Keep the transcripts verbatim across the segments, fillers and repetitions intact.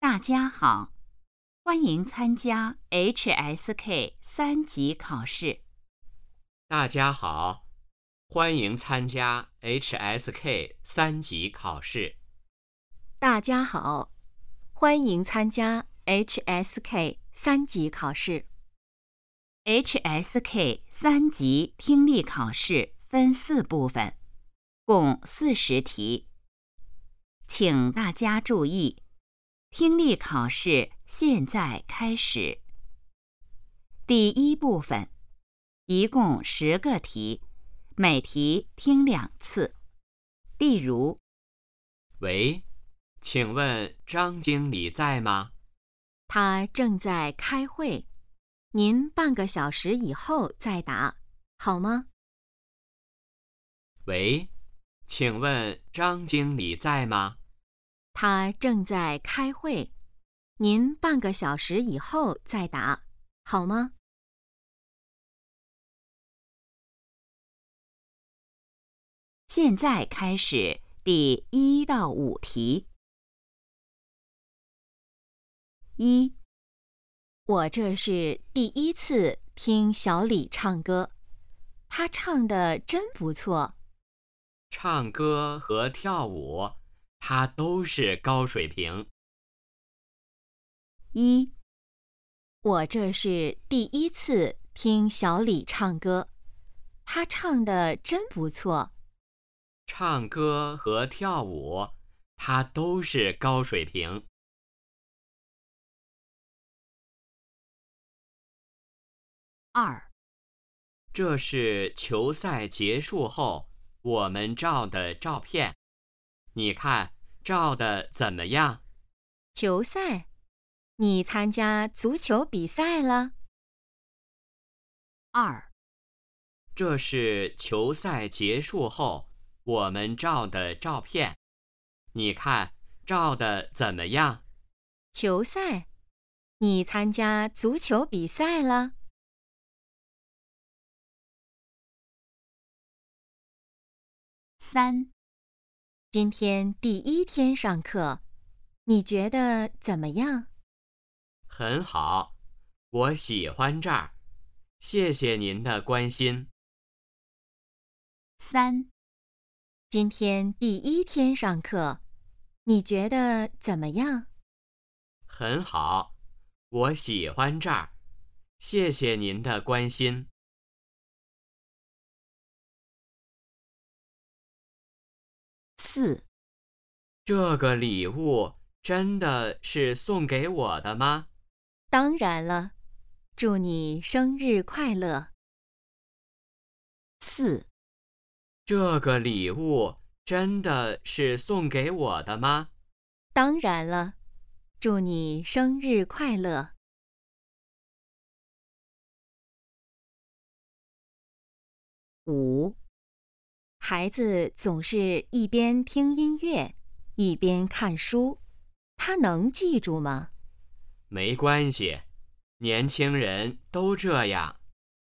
大家好，欢迎参加 H S K 三级考试。 大家好，欢迎参加 H S K 三级考试。 大家好，欢迎参加 H S K 三级考试。 H S K 三级听力考试分四部分，共四十题。请大家注意，听力考试现在开始。第一部分，一共十个题，每题听两次。例如， 喂，请问张经理在吗？ 他正在开会，您半个小时以后再打，好吗？ 喂，请问张经理在吗？ 他正在开会，您半个小时以后再打，好吗？ 现在开始第一到五题。一， 我这是第一次听小李唱歌，他唱得真不错。 唱歌和跳舞，他都是高水平。 一， 我这是第一次听小李唱歌，他唱得真不错。 唱歌和跳舞，他都是高水平。 二， 这是球赛结束后我们照的照片，你看照的怎么样？ 球赛？你参加足球比赛了？ 二， 这是球赛结束后我们照的照片，你看照的怎么样？ 球赛？你参加足球比赛了？ 三， 今天第一天上课，你觉得怎么样？ 很好，我喜欢这儿，谢谢您的关心。 三， 今天第一天上课，你觉得怎么样？ 很好，我喜欢这儿，谢谢您的关心。 四， 这个礼物真的是送给我的吗？ 当然了，祝你生日快乐。 四， 这个礼物真的是送给我的吗？ 当然了，祝你生日快乐。 五， 孩子总是一边听音乐，一边看书，他能记住吗？ 没关系，年轻人都这样。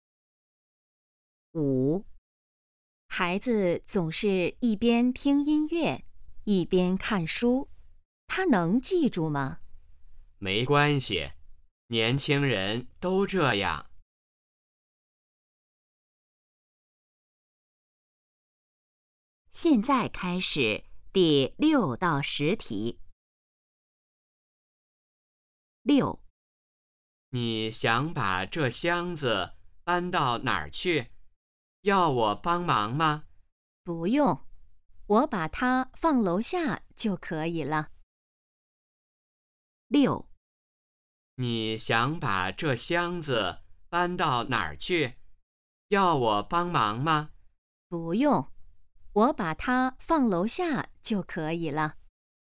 五， 孩子总是一边听音乐，一边看书，他能记住吗？ 没关系，年轻人都这样。 现在开始第六到十题。六， 你想把这箱子搬到哪儿去？要我帮忙吗？ 不用，我把它放楼下就可以了。 六， 你想把这箱子搬到哪儿去？要我帮忙吗？ 不用，我把它放楼下就可以了。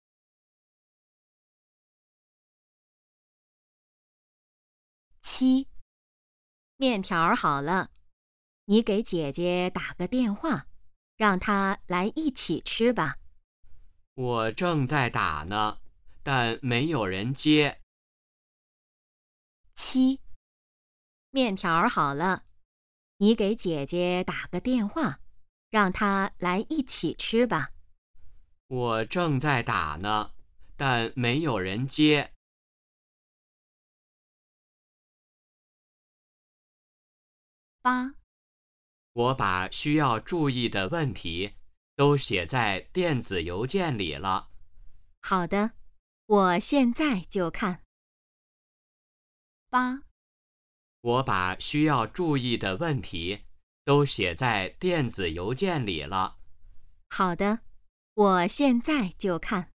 七， 面条好了，你给姐姐打个电话，让她来一起吃吧。 我正在打呢，但没有人接。 七， 面条好了，你给姐姐打个电话，让她来一起吃吧。 我正在打呢，但没有人接。 八， 我把需要注意的问题都写在电子邮件里了。 好的，我现在就看。 八， 我把需要注意的问题都写在电子邮件里了。 好的，我现在就看。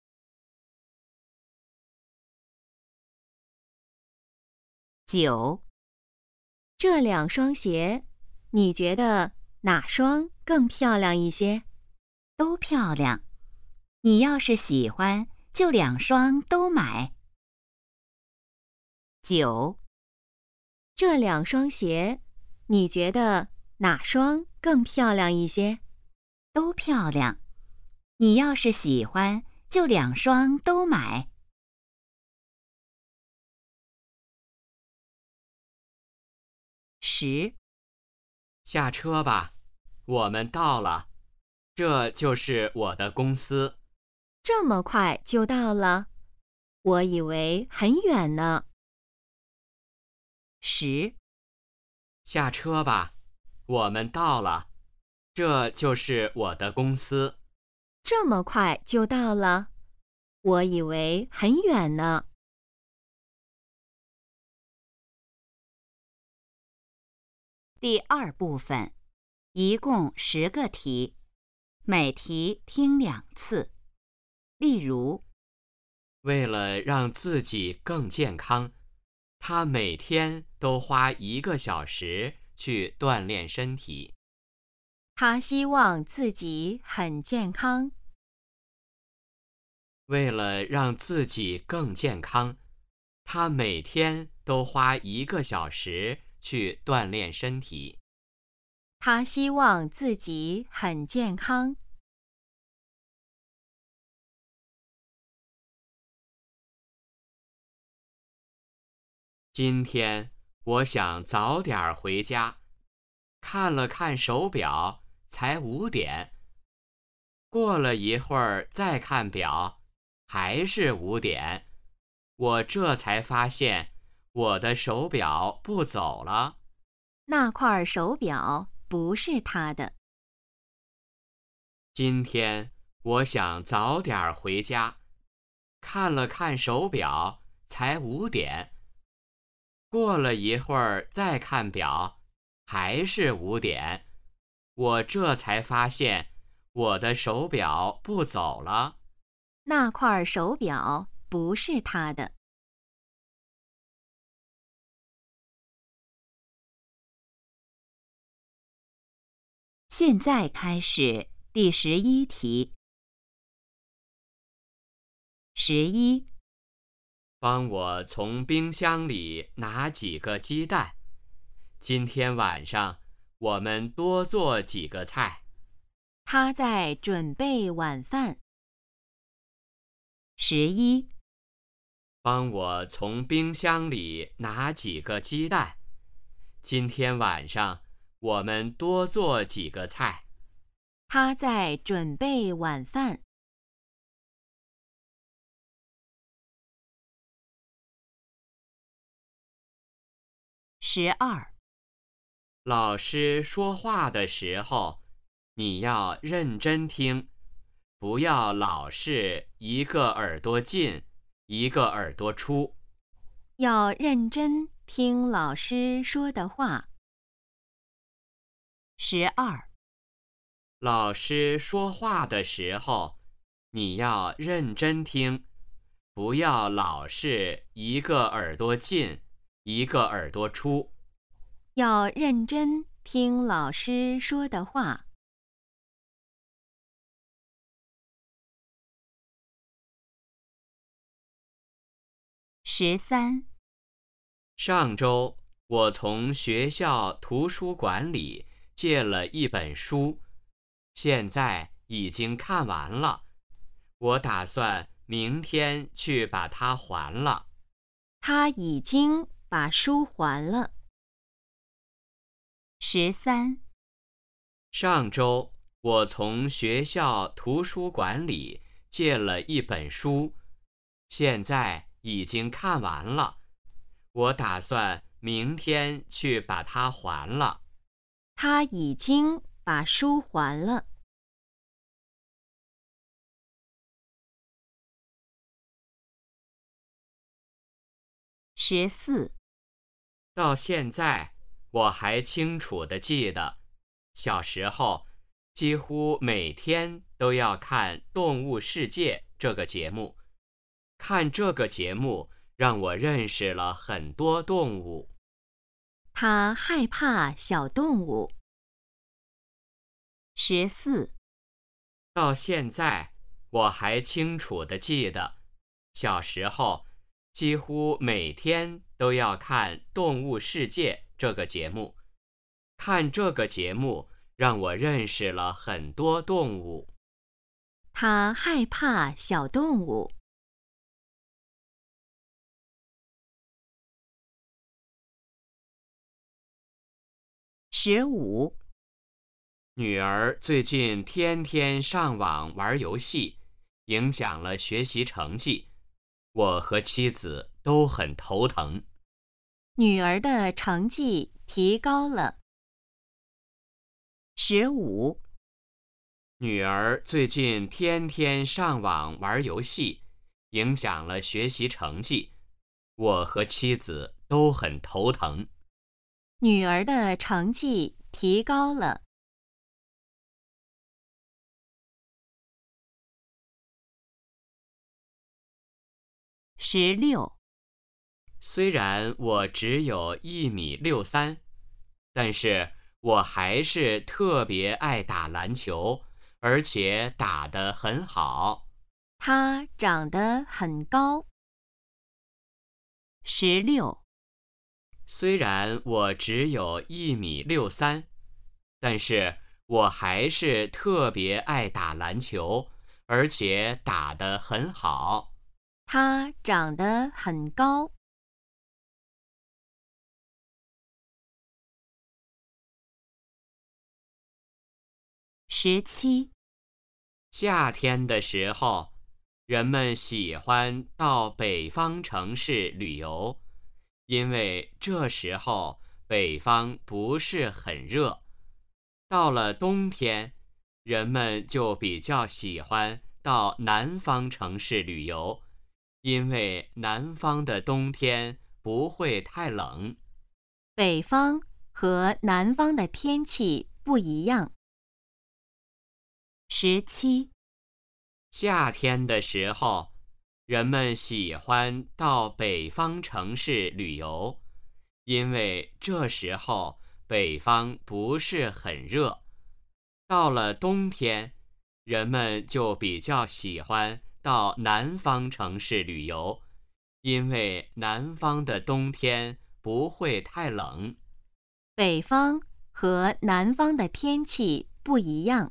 九， 这两双鞋，你觉得哪双更漂亮一些？ 都漂亮。你要是喜欢，就两双都买。九， 这两双鞋，你觉得哪双更漂亮一些？ 都漂亮。你要是喜欢，就两双都买。十， 下车吧，我们到了。这就是我的公司。 这么快就到了？我以为很远呢。 十， 下车吧，我们到了。这就是我的公司。 这么快就到了？我以为很远呢。 第二部分，一共十个题，每题听两次。例如， 为了让自己更健康，他每天都花一个小时去锻炼身体。 他希望自己很健康。 为了让自己更健康，他每天都花一个小时去锻炼身体。 他希望自己很健康。 今天我想早点回家，看了看手表，才五点。过了一会儿再看表，还是五点。我这才发现我的手表不走了。 那块手表不是他的。 今天我想早点回家，看了看手表，才五点。过了一会儿再看表，还是五点。我这才发现我的手表不走了。 那块手表不是他的。 现在开始第十一题。十一， 帮我从冰箱里拿几个鸡蛋。今天晚上我们多做几个菜。 他在准备晚饭。 十一， 帮我从冰箱里拿几个鸡蛋。今天晚上我们多做几个菜。 他在准备晚饭。 十二， 老师说话的时候，你要认真听，不要老是一个耳朵进，一个耳朵出。 要认真听老师说的话。 十二， 老师说话的时候，你要认真听，不要老是一个耳朵进，一个耳朵出。 要认真听老师说的话。 十三， 上周我从学校图书馆里借了一本书，现在已经看完了。我打算明天去把它还了。 他已经把书还了。 十三， 上周我从学校图书馆里借了一本书，现在已经看完了。我打算明天去把它还了。 他已经把书还了。 十四， 到现在，我还清楚地记得，小时候几乎每天都要看《动物世界》这个节目。看这个节目让我认识了很多动物。 他害怕小动物。 十四， 到现在，我还清楚地记得，小时候几乎每天都要看《动物世界》这个节目。看这个节目让我认识了很多动物。 他害怕小动物。 十五， 女儿最近天天上网玩游戏，影响了学习成绩，我和妻子都很头疼。 女儿的成绩提高了。 十五， 女儿最近天天上网玩游戏，影响了学习成绩，我和妻子都很头疼。 女儿的成绩提高了。 十六， 虽然我只有一米六三，但是我还是特别爱打篮球，而且打得很好。 她长得很高。 十六， 虽然我只有一米六三，但是我还是特别爱打篮球，而且打得很好。 她长得很高。 十七， 夏天的时候，人们喜欢到北方城市旅游，因为这时候北方不是很热。到了冬天，人们就比较喜欢到南方城市旅游，因为南方的冬天不会太冷。 北方和南方的天气不一样。 十七， 夏天的时候，人们喜欢到北方城市旅游，因为这时候北方不是很热。到了冬天，人们就比较喜欢到南方城市旅游，因为南方的冬天不会太冷。 北方和南方的天气不一样。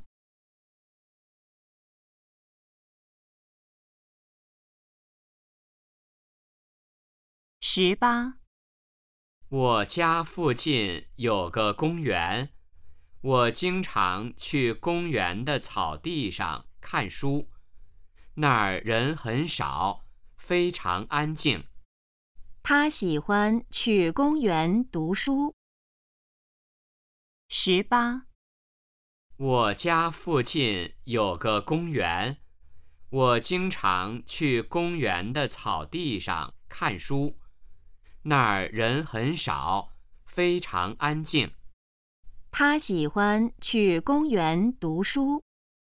十八， 我家附近有个公园，我经常去公园的草地上看书，那儿人很少，非常安静。 她喜欢去公园读书。 十八， 我家附近有个公园，我经常去公园的草地上看书，那儿人很少，非常安静。 她喜欢去公园读书。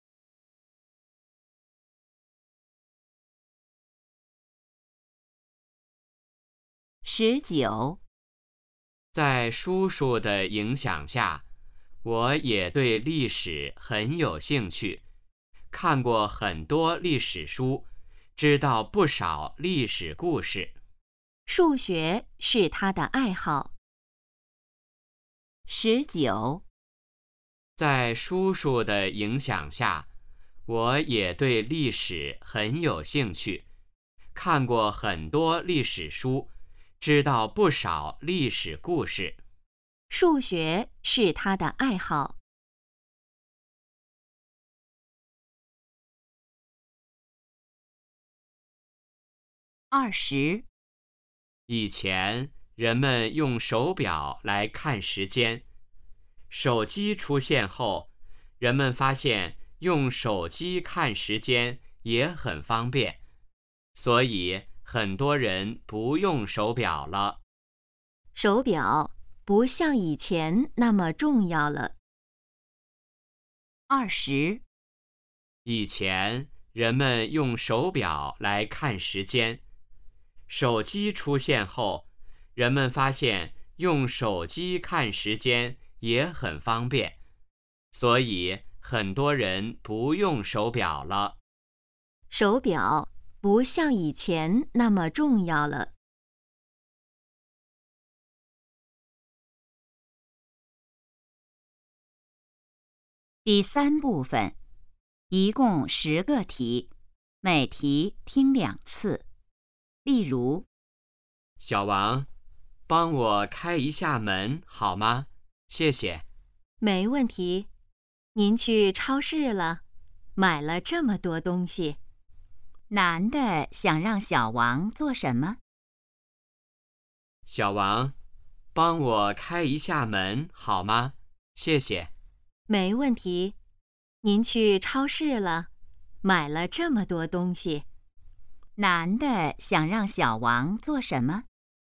十九， 在叔叔的影响下，我也对历史很有兴趣，看过很多历史书，知道不少历史故事。 数学是她的爱好。 十九， 在叔叔的影响下，我也对历史很有兴趣，看过很多历史书，知道不少历史故事。 数学是她的爱好。 二十， 以前人们用手表来看时间， 手机出现后，人们发现用手机看时间也很方便，所以很多人不用手表了。 手表不像以前那么重要了。 二十， 以前人们用手表来看时间，手机出现后，人们发现用手机看时间也很方便，所以很多人不用手表了。 手表不像以前那么重要了。 第三部分，一共十个题，每题听两次。例如， 小王，帮我开一下门好吗？谢谢。 没问题。您去超市了，买了这么多东西。 男的想让小王做什么？ 小王，帮我开一下门好吗？谢谢。 没问题。您去超市了，买了这么多东西。 男的想让小王做什么？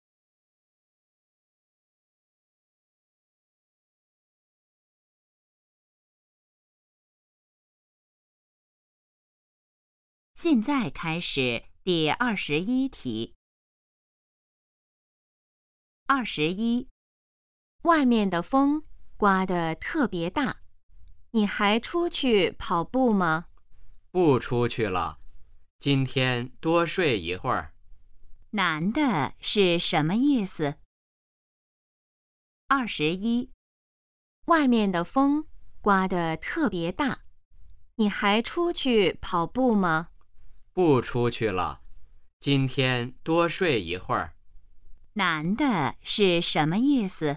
现在开始第二十一题。二十一， 外面的风刮得特别大，你还出去跑步吗？ 不出去了，今天多睡一会儿。 男的是什么意思？二十一， 外面的风刮得特别大，你还出去跑步吗？ 不出去了，今天多睡一会儿。 男的是什么意思？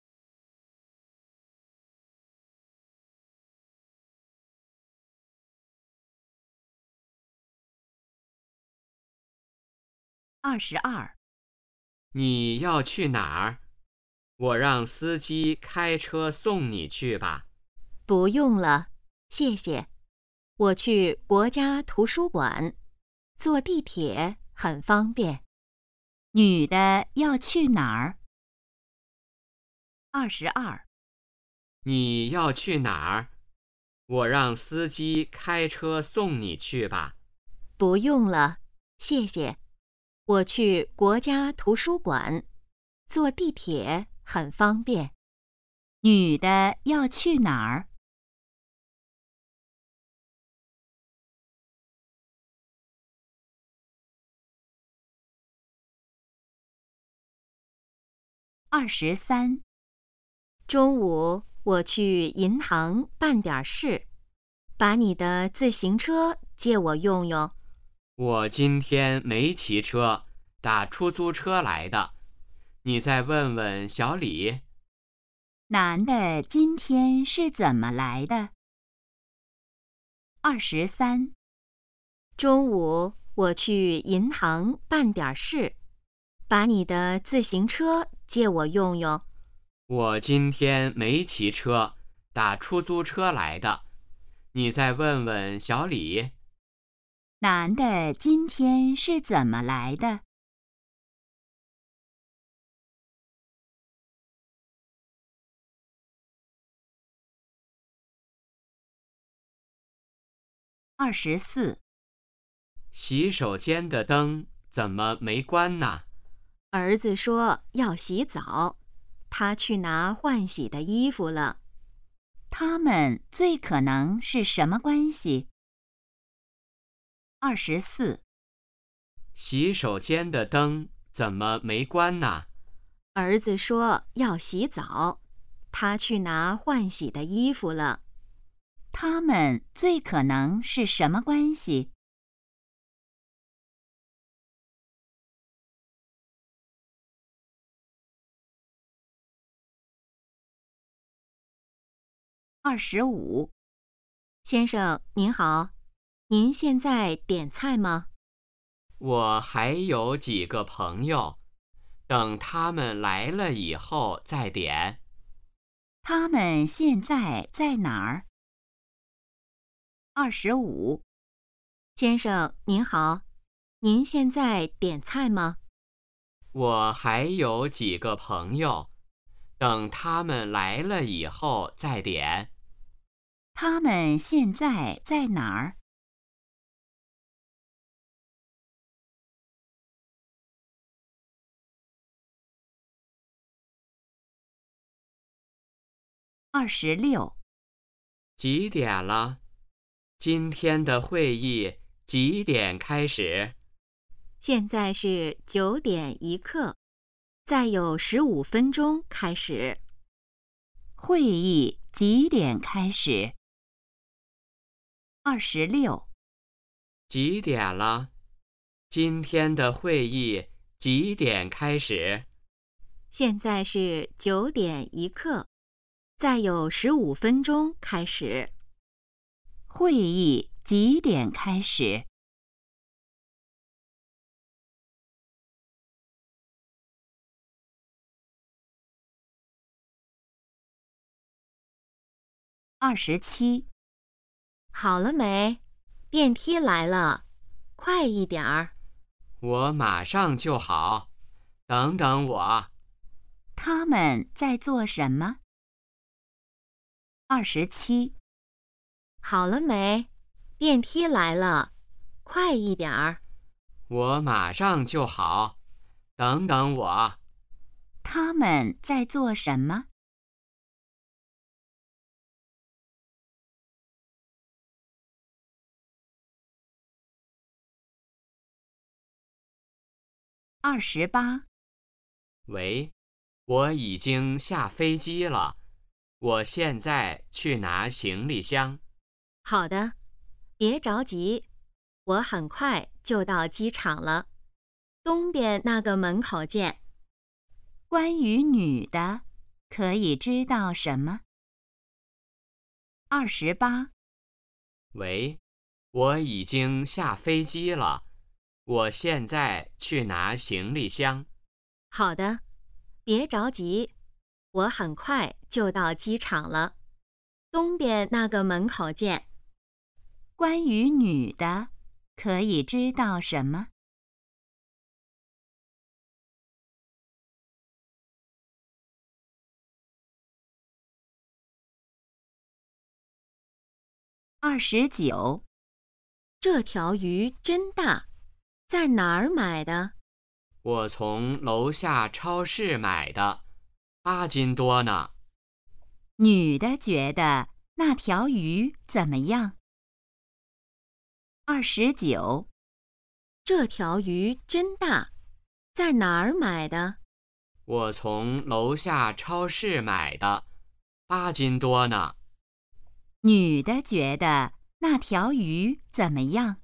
二十二， 你要去哪儿？我让司机开车送你去吧。 不用了，谢谢。我去国家图书馆，坐地铁很方便。 女的要去哪儿？二十二， 你要去哪儿？我让司机开车送你去吧。 不用了，谢谢。我去国家图书馆，坐地铁很方便。 女的要去哪儿？二十三， 中午我去银行办点事，把你的自行车借我用用。 我今天没骑车，打出租车来的。你再问问小李。 男的今天是怎么来的？二十三， 中午我去银行办点事，把你的自行车借我用用。 我今天没骑车，打出租车来的。你再问问小李。 男的今天是怎么来的？二十四， 洗手间的灯怎么没关呢？ 儿子说要洗澡，他去拿换洗的衣服了。 他们最可能是什么关系？二十四， 洗手间的灯怎么没关呢？ 儿子说要洗澡，他去拿换洗的衣服了。 他们最可能是什么关系？二十五， 先生您好，您现在点菜吗？ 我还有几个朋友，等他们来了以后再点。 他们现在在哪儿？二十五。 先生您好，您现在点菜吗？ 我还有几个朋友，等他们来了以后再点。 他们现在在哪儿？二十六。 几点了？今天的会议几点开始？ 现在是九点一刻，再有十五分钟开始。 会议几点开始？二十六。 几点了？今天的会议几点开始？ 现在是九点一刻，再有十五分钟开始。 会议几点开始？二十七。 好了没？电梯来了，快一点儿。 我马上就好，等等我。 他们在做什么？二十七。 好了没？电梯来了，快一点儿。 我马上就好，等等我。 他们在做什么？二十八。 喂，我已经下飞机了，我现在去拿行李箱。 好的，别着急，我很快就到机场了。东边那个门口见。 关于女的，可以知道什么？二十八。 喂，我已经下飞机了，我现在去拿行李箱。 好的，别着急，我很快就到机场了。东边那个门口见。 关于女的，可以知道什么？二十九。 这条鱼真大，在哪儿买的？ 我从楼下超市买的，八斤多呢。 女的觉得那条鱼怎么样？二十九。 这条鱼真大，在哪儿买的？ 我从楼下超市买的，八斤多呢。 女的觉得那条鱼怎么样？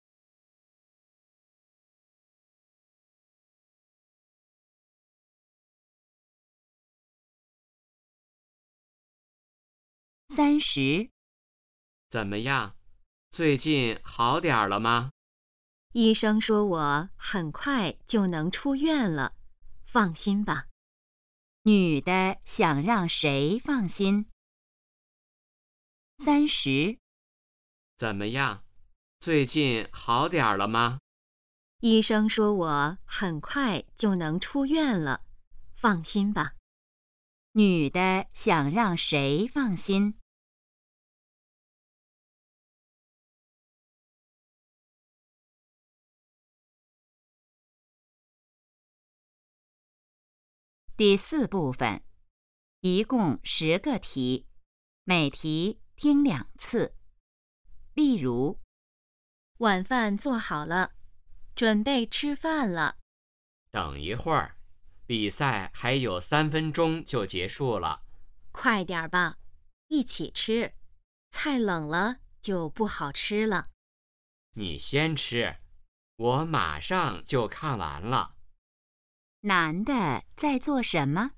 三十。 怎么样？最近好点儿了吗？ 医生说我很快就能出院了，放心吧。 女的想让谁放心？三十。 怎么样？最近好点儿了吗？ 医生说我很快就能出院了，放心吧。 女的想让谁放心？第四部分，一共十个题，每题听两次。例如， 晚饭做好了，准备吃饭了。 等一会儿，比赛还有三分钟就结束了。 快点儿吧，一起吃，菜冷了就不好吃了。 你先吃，我马上就看完了。 男的在做什么？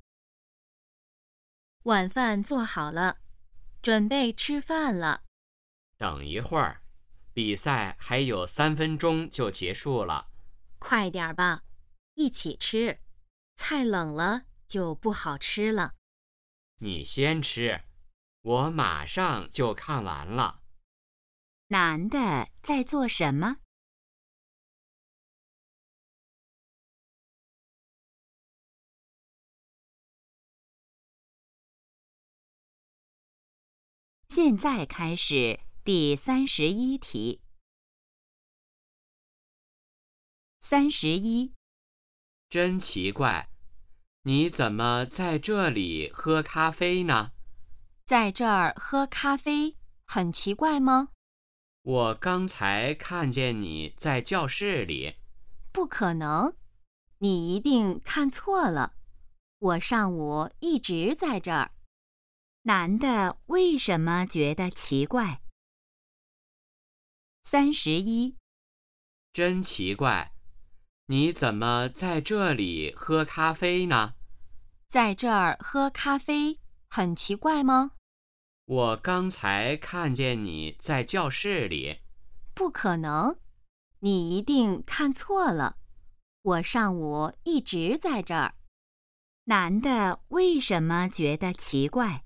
晚饭做好了，准备吃饭了。 等一会儿，比赛还有三分钟就结束了。 快点儿吧，一起吃，菜冷了就不好吃了。 你先吃，我马上就看完了。 男的在做什么？现在开始第三十一题。三十一， 真奇怪，你怎么在这里喝咖啡呢？ 在这儿喝咖啡，很奇怪吗？ 我刚才看见你在教室里。 不可能，你一定看错了。我上午一直在这儿。 男的为什么觉得奇怪？三十一， 真奇怪，你怎么在这里喝咖啡呢？ 在这儿喝咖啡，很奇怪吗？ 我刚才看见你在教室里。 不可能，你一定看错了。我上午一直在这儿。 男的为什么觉得奇怪？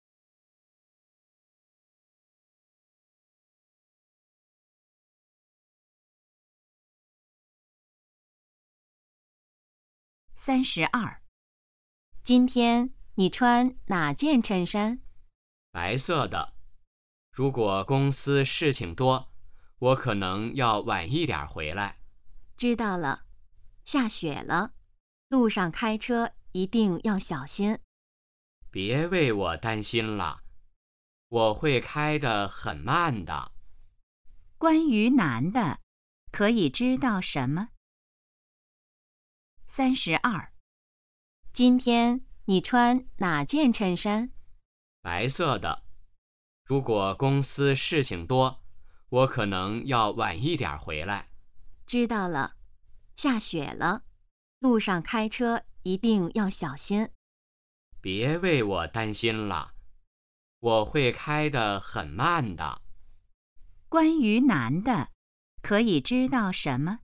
三十二， 今天你穿哪件衬衫？ 白色的。如果公司事情多，我可能要晚一点回来。 知道了。下雪了，路上开车一定要小心。 别为我担心了，我会开得很慢的。 关于男的，可以知道什么？三十二， 今天你穿哪件衬衫？ 白色的。如果公司事情多，我可能要晚一点回来。 知道了。下雪了，路上开车一定要小心。 别为我担心了，我会开得很慢的。 关于男的，可以知道什么？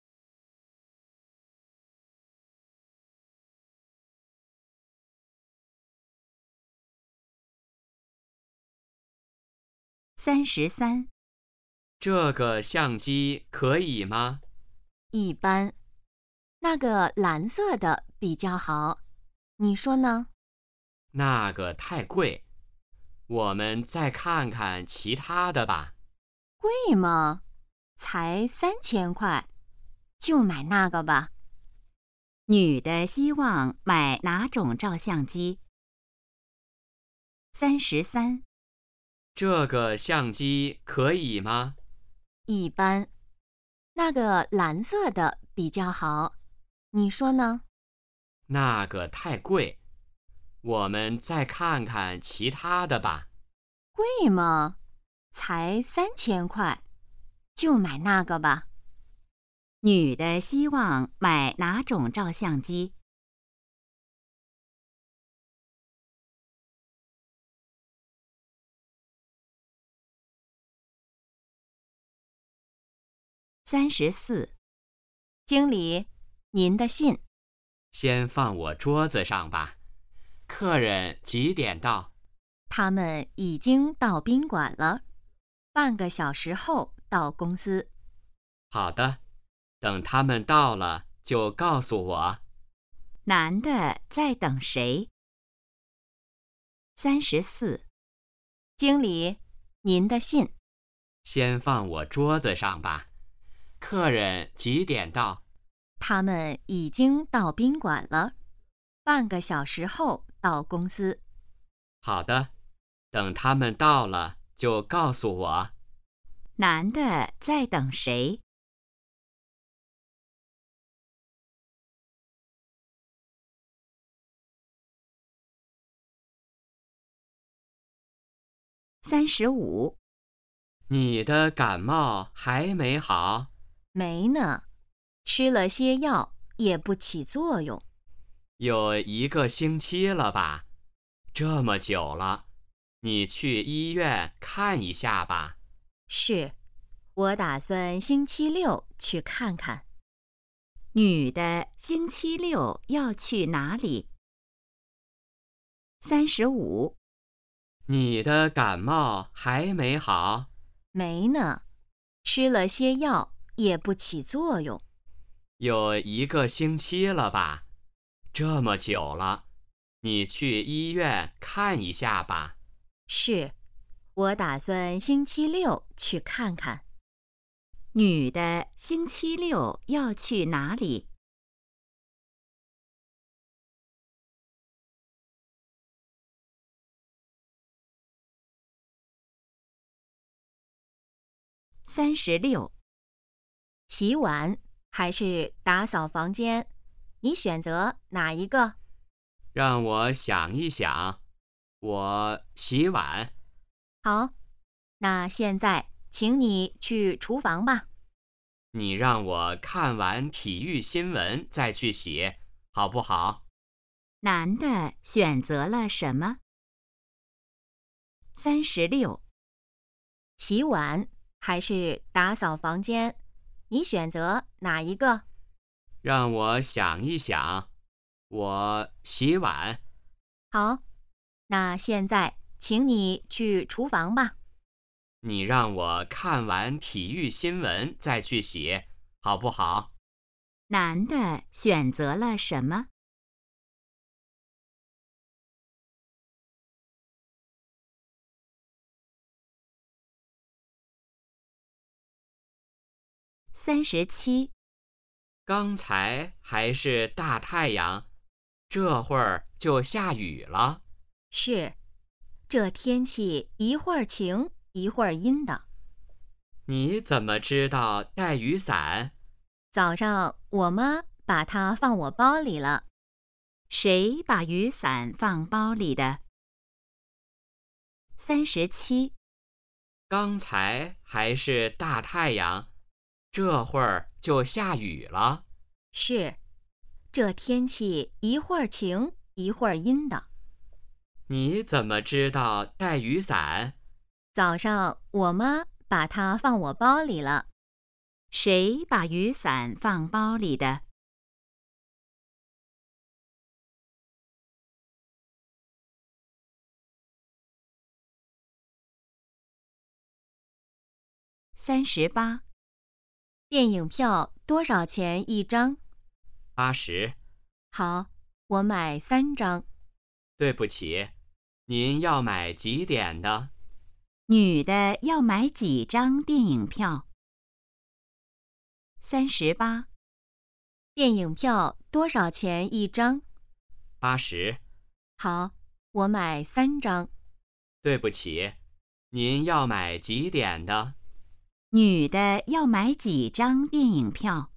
三十三， 这个相机可以吗？ 一般。那个蓝色的比较好，你说呢？ 那个太贵，我们再看看其他的吧。 贵吗？才三千块，就买那个吧。 女的希望买哪种照相机？三十三， 这个相机可以吗？ 一般。那个蓝色的比较好，你说呢？ 那个太贵，我们再看看其他的吧。 贵吗？才三千块，就买那个吧。 女的希望买哪种照相机？三十四， 经理，您的信。 先放我桌子上吧。客人几点到？ 他们已经到宾馆了，半个小时后到公司。 好的，等他们到了就告诉我。 男的在等谁？三十四， 经理，您的信。 先放我桌子上吧。客人几点到？ 他们已经到宾馆了，半个小时后到公司。 好的，等他们到了就告诉我。 男的在等谁？三十五， 你的感冒还没好？ 没呢，吃了些药也不起作用。 有一个星期了吧？这么久了，你去医院看一下吧。 是，我打算星期六去看看。 女的星期六要去哪里？ 三十五。 你的感冒还没好？ 没呢，吃了些药也不起作用。 有一个星期了吧？这么久了，你去医院看一下吧。 是，我打算星期六去看看。 女的星期六要去哪里？三十六。 洗碗还是打扫房间？你选择哪一个？ 让我想一想，我洗碗。 好，那现在请你去厨房吧。 你让我看完体育新闻再去洗，好不好？ 男的选择了什么？三十六。 洗碗还是打扫房间？你选择哪一个？ 让我想一想，我洗碗。 好，那现在请你去厨房吧。 你让我看完体育新闻再去洗，好不好？ 男的选择了什么？三十七。 刚才还是大太阳，这会儿就下雨了。 是，这天气一会儿晴一会儿阴的。 你怎么知道带雨伞？ 早上我妈把它放我包里了。 谁把雨伞放包里的？三十七。 刚才还是大太阳，这会儿就下雨了。 是，这天气一会儿晴一会儿阴的。 你怎么知道带雨伞？ 早上我妈把它放我包里了。 谁把雨伞放包里的？三十八。 电影票多少钱一张？ 八十。 好，我买三张。 对不起，您要买几点的？ 女的要买几张电影票？三十八。 电影票多少钱一张？ 八十。 好，我买三张。 对不起，您要买几点的？ 女的要买几张电影票？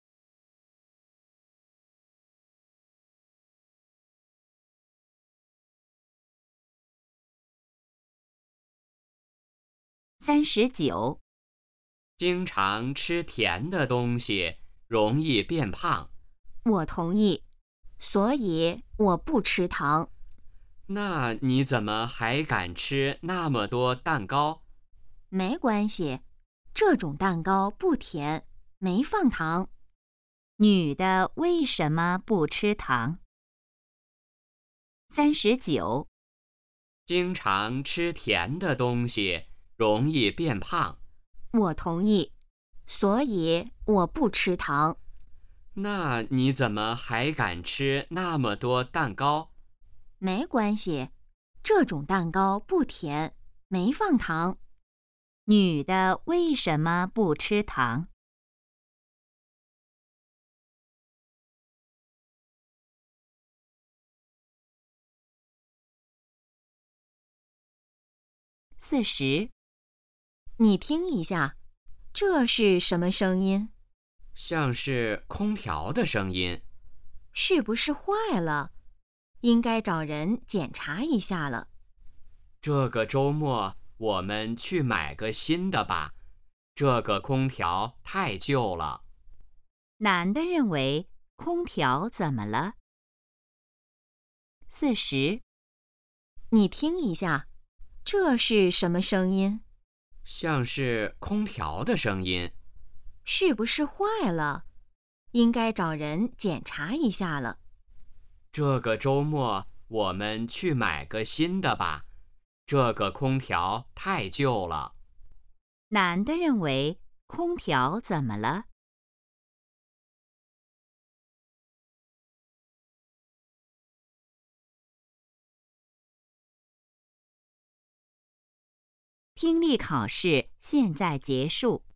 三十九。 经常吃甜的东西，容易变胖。 我同意，所以我不吃糖。 那你怎么还敢吃那么多蛋糕？ 没关系，这种蛋糕不甜，没放糖。 女的为什么不吃糖？三十九。 经常吃甜的东西，容易变胖。 我同意，所以我不吃糖。 那你怎么还敢吃那么多蛋糕？ 没关系，这种蛋糕不甜，没放糖。 女的为什么不吃糖？四十。 你听一下，这是什么声音？ 像是空调的声音。 是不是坏了？应该找人检查一下了。 这个周末我们去买个新的吧，这个空调太旧了。 男的认为空调怎么了？四十。 你听一下，这是什么声音？ 像是空调的声音。 是不是坏了？应该找人检查一下了。 这个周末我们去买个新的吧，这个空调太旧了。 男的认为空调怎么了？听力考试现在结束。